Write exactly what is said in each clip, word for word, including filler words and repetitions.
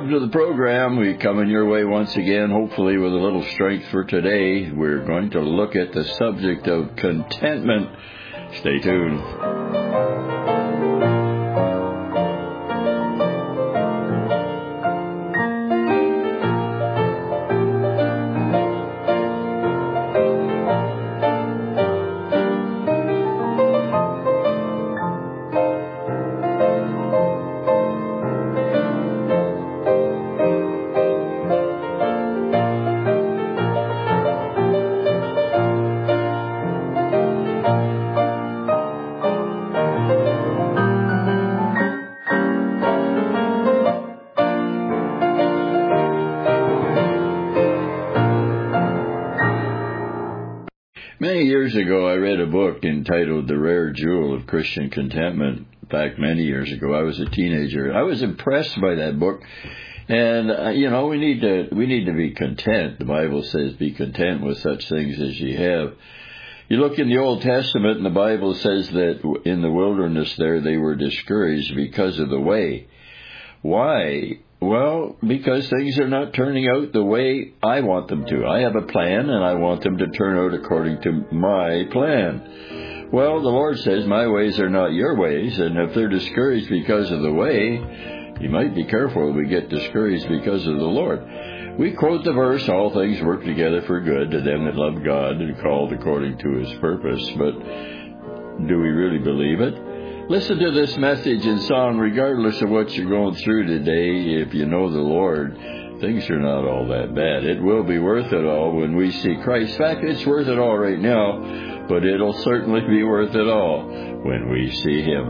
welcome to the program. We coming your way once again, hopefully with a little strength for today. We're going to look at the subject of contentment. Stay tuned. Many years ago, I read a book entitled The Rare Jewel of Christian Contentment. In fact, many years ago, I was a teenager. I was impressed by that book. And, uh, you know, we need to we need to be content. The Bible says, be content with such things as ye have. You look in the Old Testament, and the Bible says that in the wilderness there, they were discouraged because of the way. Why? Well, because things are not turning out the way I want them to. I have a plan, and I want them to turn out according to my plan. Well, the Lord says, my ways are not your ways, and if they're discouraged because of the way, you might be careful we get discouraged because of the Lord. We quote the verse, all things work together for good to them that love God and called according to His purpose, but do we really believe it? Listen to this message and song, regardless of what you're going through today. If you know the Lord, things are not all that bad. It will be worth it all when we see Christ. In fact, it's worth it all right now, but it'll certainly be worth it all when we see Him.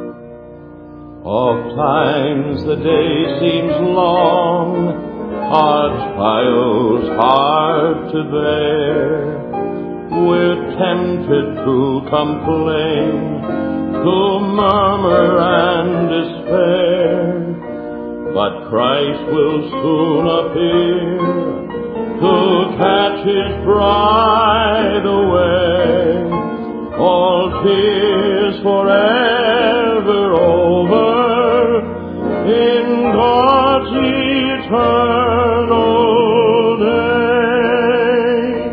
Oft times the day seems long, our trials hard to bear. We're tempted to complain, to murmur and despair, but Christ will soon appear to catch His bride away. All tears forever over in God's eternal day.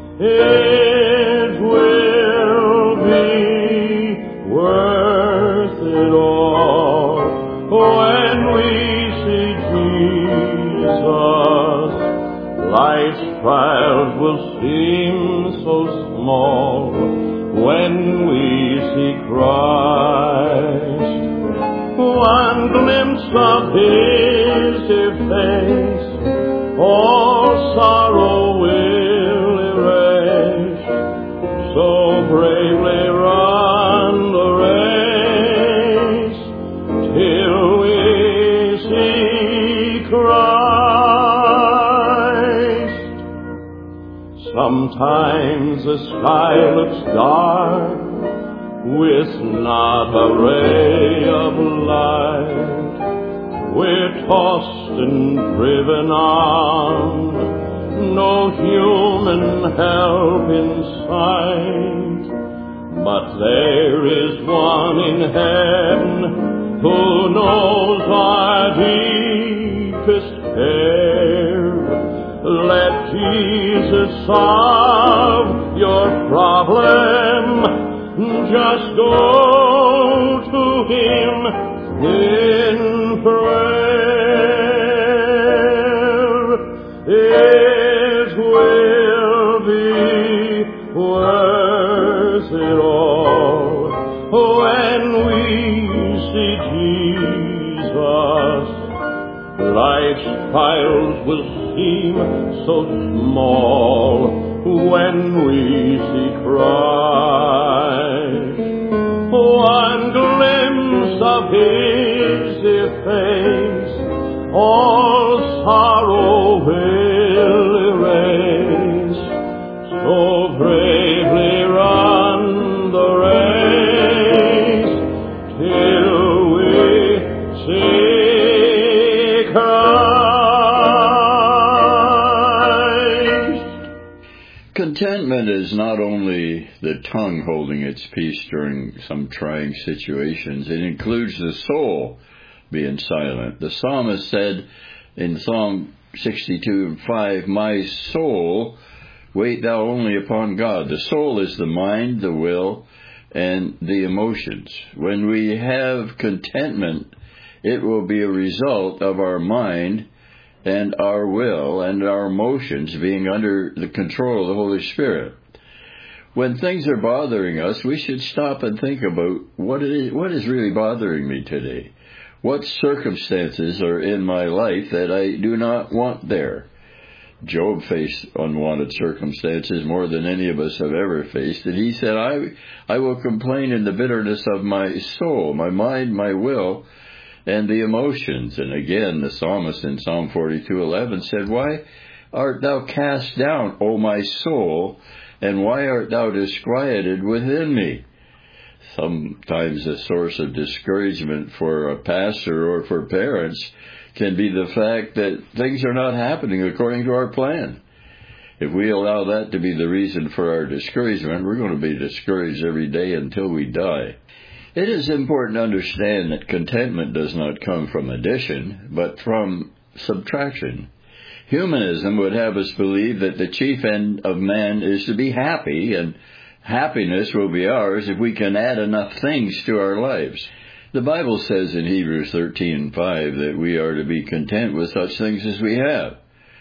It will be worth it all when we see Jesus. Life's trials will seem so small when we see Christ. One glimpse of His dear face, all sorrow will erase. So bravely run the race till we see Christ. Sometimes the sky looks dark with not a ray of light. We're tossed and driven on, no human help in sight. But there is one in heaven who knows our deepest care. Let Jesus solve your problem. Just go to Him in prayer. It will be worth it all when we see Jesus. Life's trials will seem so small when we see Christ. One glimpse of His dear face, all sorrow will erase. So bravely run the race till we see Christ. Contentment is not only the tongue holding its peace during some trying situations. It includes the soul being silent. The psalmist said, in Psalm sixty-two and five, my soul, wait thou only upon God. The soul is the mind, the will, and the emotions. When we have contentment, it will be a result of our mind and our will and our emotions being under the control of the Holy Spirit. When things are bothering us, we should stop and think about what it is, what is really bothering me today. What circumstances are in my life that I do not want there? Job faced unwanted circumstances more than any of us have ever faced, and he said, I, I will complain in the bitterness of my soul, my mind, my will, and the emotions. And again, the psalmist in Psalm forty-two eleven said, why art thou cast down, O my soul, and why art thou disquieted within me? Sometimes a source of discouragement for a pastor or for parents can be the fact that things are not happening according to our plan. If we allow that to be the reason for our discouragement, we're going to be discouraged every day until we die. It is important to understand that contentment does not come from addition, but from subtraction. Humanism would have us believe that the chief end of man is to be happy, and happiness will be ours if we can add enough things to our lives. The Bible says in Hebrews thirteen and five that we are to be content with such things as we have.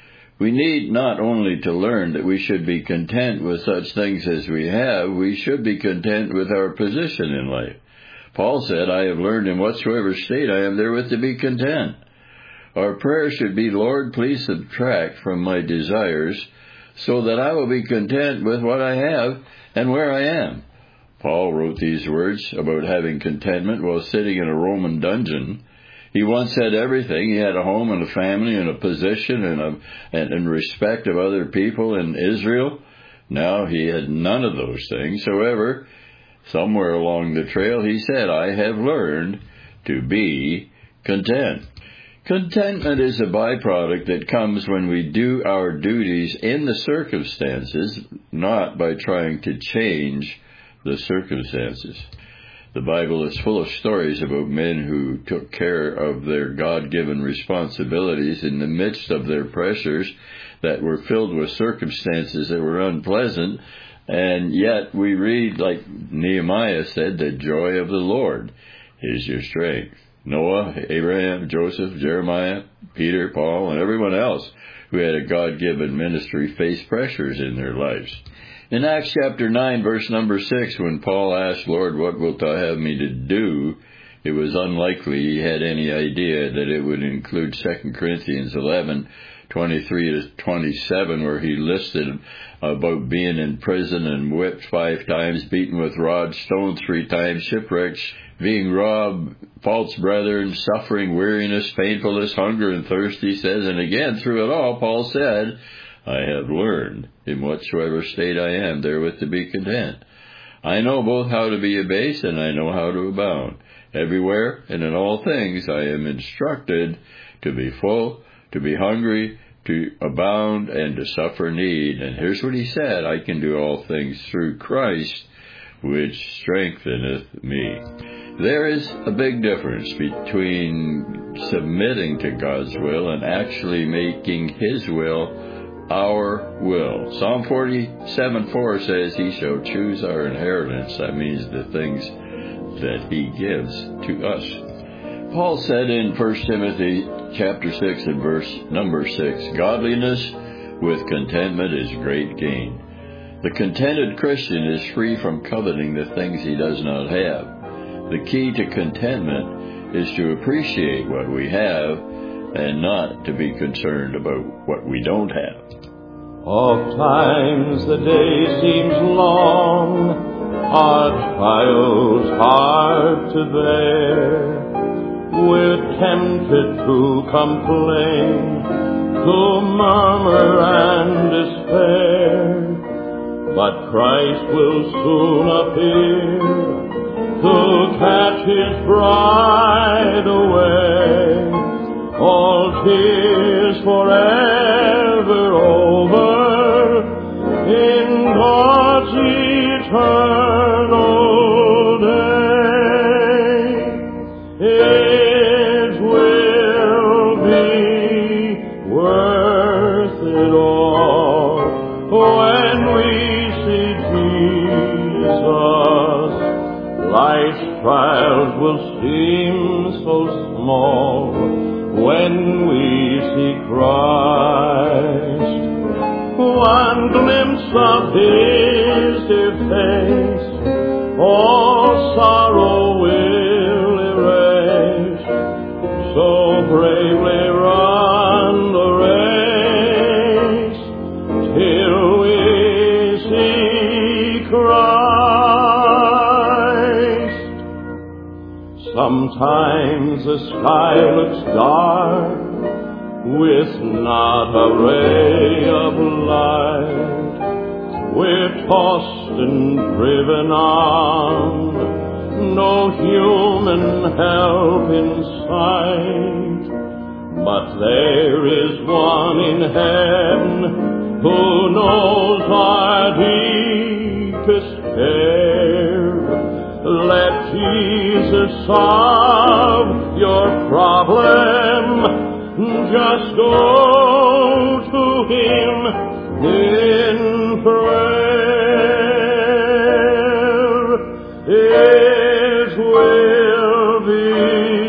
We need not only to learn that we should be content with such things as we have, we should be content with our position in life. Paul said, I have learned in whatsoever state I am therewith to be content. Our prayer should be, Lord, please subtract from my desires so that I will be content with what I have and where I am. Paul wrote these words about having contentment while sitting in a Roman dungeon. He once had everything. He had a home and a family and a position and, a, and, and respect of other people in Israel. Now he had none of those things. However, somewhere along the trail he said, I have learned to be content. Contentment is a byproduct that comes when we do our duties in the circumstances, not by trying to change the circumstances. The Bible is full of stories about men who took care of their God-given responsibilities in the midst of their pressures that were filled with circumstances that were unpleasant, and yet we read, like Nehemiah said, the joy of the Lord is your strength. Noah, Abraham, Joseph, Jeremiah, Peter, Paul, and everyone else who had a God-given ministry faced pressures in their lives. In Acts chapter nine, verse number six, when Paul asked, Lord, what wilt thou have me to do? It was unlikely he had any idea that it would include Second Corinthians eleven, twenty-three to twenty-seven, where he listed about being in prison and whipped five times, beaten with rods, stoned three times, shipwrecks, being robbed, false brethren, suffering, weariness, painfulness, hunger, and thirst, he says. And again, through it all, Paul said, I have learned in whatsoever state I am therewith to be content. I know both how to be abased and I know how to abound. Everywhere and in all things I am instructed to be full, to be hungry, to abound, and to suffer need. And here's what he said, I can do all things through Christ, which strengtheneth me. There is a big difference between submitting to God's will and actually making His will our will. Psalm forty-seven four says, He shall choose our inheritance. That means the things that He gives to us. Paul said in First Timothy chapter six and verse number six, Godliness with contentment is great gain. The contented Christian is free from coveting the things he does not have. The key to contentment is to appreciate what we have and not to be concerned about what we don't have. Oft times the day seems long, our trials hard to bear. We're tempted to complain, to murmur and despair. But Christ will soon appear to catch His bride away. All tears forever over in God's eternal day. It will be when we see Jesus, life's trials will seem so small when we see Christ. One glimpse of His dear face, all sorrow will erase. So bravely run the race till we see Christ. Sometimes the sky looks dark, with not a ray of light. We're tossed and driven on, no human help in sight. But there is one in heaven who knows our deepest care. Let Jesus solve your problem. Just go to Him in prayer. It will be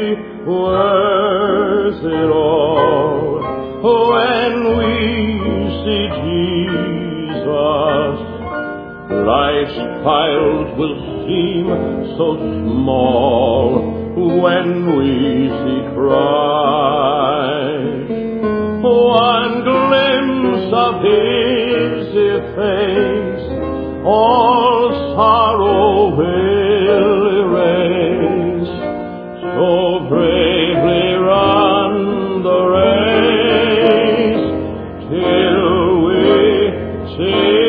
worth it all when we see Jesus. Life's trials will seem so small when we see Christ. One glimpse of His dear face, all sorrow will erase. So bravely run the race till we see